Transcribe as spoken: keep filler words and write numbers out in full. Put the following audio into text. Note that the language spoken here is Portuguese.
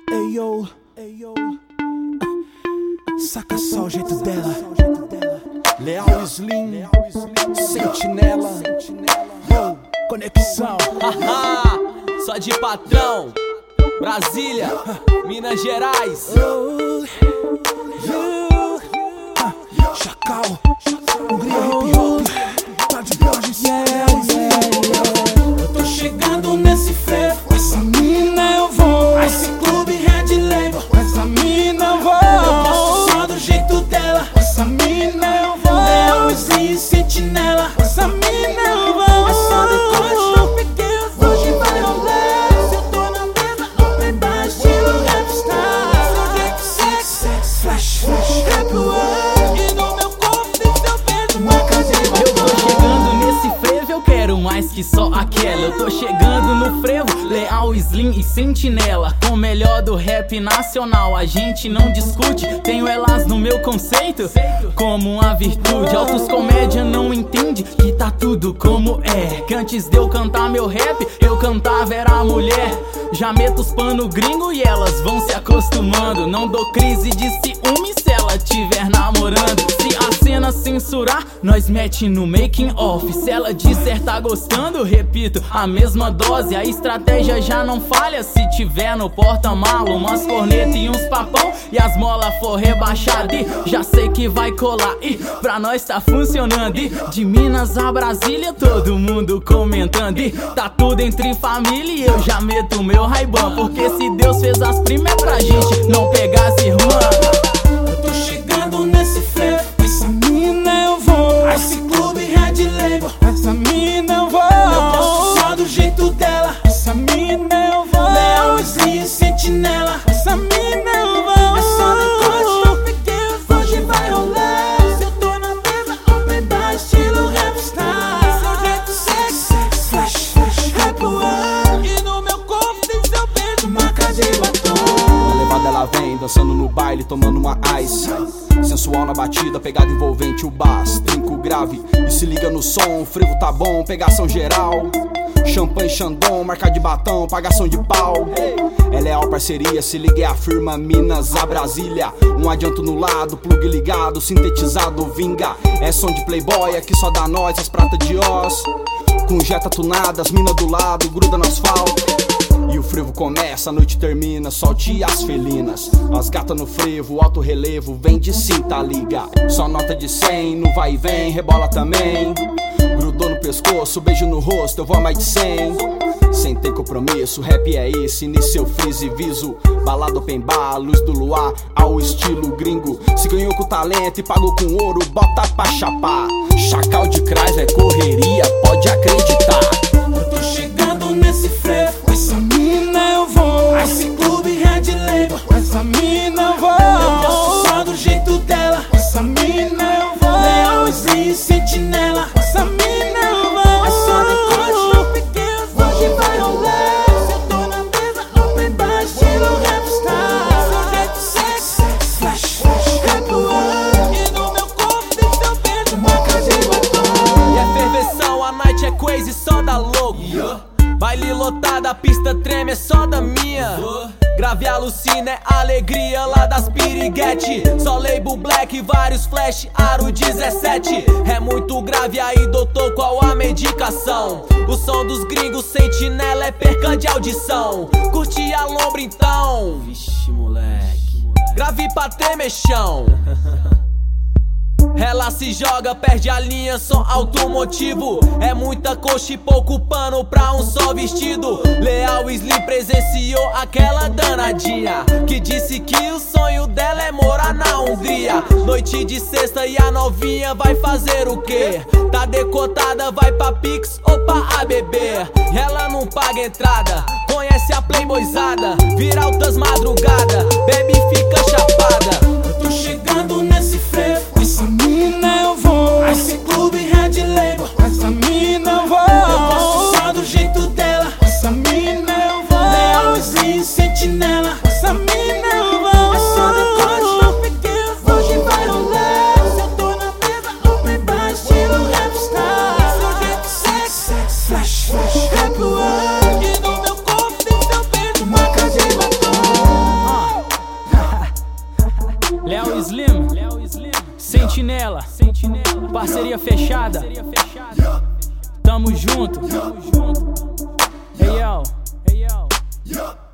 Ei yo, saca só o jeito dela. Leal Slim, Sentinela, yo, conexão. Haha, só de patrão. Brasília, Minas Gerais. Chacal, Hungria Hip Hop, tá de Borges, Eu tô chegando nesse frevo, com essa mina eu vou. Ice Club Red Label, com essa mina eu vou. Eu posso só do jeito dela, com essa mina eu vou. Leal Slim, Sentinela, com essa mina eu vou. É só decote, eu peguei os hoje vai rolar. Se eu tô na mesa, open bar, estilo rap style. Seu jeito sexy, flash, flash, rap world. E no meu corpo tem seu beijo, marca de batom. Eu tô chegando nesse frevo, eu quero mais que só aquela. Eu tô chegando no frevo, Leal Slim e Sentinela, com o melhor do rap nacional. A gente não discute, tenho elas no meu conceito como uma virtude. Altos comédia não entende que tá tudo como é. Que antes de eu cantar meu rap, eu cantava era mulher. Já meto os pano gringo e elas vão se acostumando. Não dou crise de ciúme se ela tiver namorando. Se a cena censurar, nós mete no making off. Se ela disser tá gostando, repito a mesma dose. A estratégia já não falha se tiver no porta-malo umas cornetas e uns papão e as molas for rebaixada. E já sei que vai colar e pra nós tá funcionando. E de Minas a Brasília todo mundo comentando. E tá tudo entre família e eu já meto o meu Ray-Ban. Porque se Deus fez as primas é pra gente não pegar as irmãs. Eu tô chegando nesse frevo, com essa mina eu vou. Ice Club Red Label, com essa mina eu vou. Eu posso só do jeito dela, com essa mina eu vou. Leal Slim, Sentinela, com essa mina eu vou. É só decote, eu peguei os hoje vai rolar. Se eu tô na mesa, open bar, estilo rap style. Seu jeito sexy, flash, flash, rap world. E no meu corpo tem seu beijo, marca de batom. Na levada ela vem, dançando no baile, tomando uma ice. Sensual na batida, pegada envolvente, o bass, trinco grave. E se liga no som, o frevo tá bom, pegação geral. Champanhe, Xandão, marca de batom, pagação de pau. É leal parceria, se liga é a firma Minas a Brasília. Um adianto no lado, plug ligado, sintetizado, vinga. É som de playboy, aqui só dá nós, as pratas de Oz. Com jeta tunada, as mina do lado, gruda no asfalto. E o frevo começa, a noite termina, solte as felinas. As gatas no frevo, alto relevo, vem de cinta, liga. Só nota de cem, no vai e vem, rebola também. Grudou no pescoço, beijo no rosto, eu vou a mais de cem. Sem ter compromisso, rap é esse, início eu friso e viso. Balada open bar, luz do luar, ao estilo gringo. Se ganhou com talento e pagou com ouro, bota pra chapar. Chacal de Crais é correria, pode acreditar. Eu tô chegando nesse frevo, com essa mina eu vou. Ice Club Red Label, com essa mina eu vou. Eu posso só do jeito dela, com essa mina eu vou. Leal Slim, Sentinela, com essa mina eu vou. É só decote, eu peguei os hoje vai rolar. Se eu tô na mesa, open bar, estilo rap style. Seu jeito sexy, flash, flash, rap world. E no meu corpo tem seu beijo, marca de batom. E a ferveção, a night é crazy, só dá louco. Baile lotado, a pista treme, é só da minha. Grave alucina, é alegria lá das piriguete. Só label black, vários flash, aro dezessete. É muito grave aí, doutor, qual a medicação? O som dos gringos, Sentinela, é perca de audição. Curti a lombra então. Vixe, moleque. Grave pra tremer chão. Ela se joga, perde a linha, só automotivo. É muita coxa e pouco pano pra um só vestido. Leal Slim presenciou aquela danadinha que disse que o sonho dela é morar na Hungria. Noite de sexta e a novinha vai fazer o quê? Tá decotada, vai pra Pix ou pra A B B. Ela não paga entrada, conhece a playboyzada, vira altas madrugadas, bebe e fica chapada. Eu tô chegando nesse frevo, com essa mina eu vou. Ice Club Red Label, com essa mina eu vou. Eu posso só do jeito dela, com essa mina eu vou. Leal Slim, Sentinela, com essa mina eu vou. É só decote, eu peguei os hoje vai rolar. Se eu tô na mesa, open bar, estilo rap style. Seu jeito sexy, flash, flash, rap world. E no meu corpo tem seu beijo, marca de batom. Sentinela, parceria fechada. Tamo junto. Hey yo, hey yo.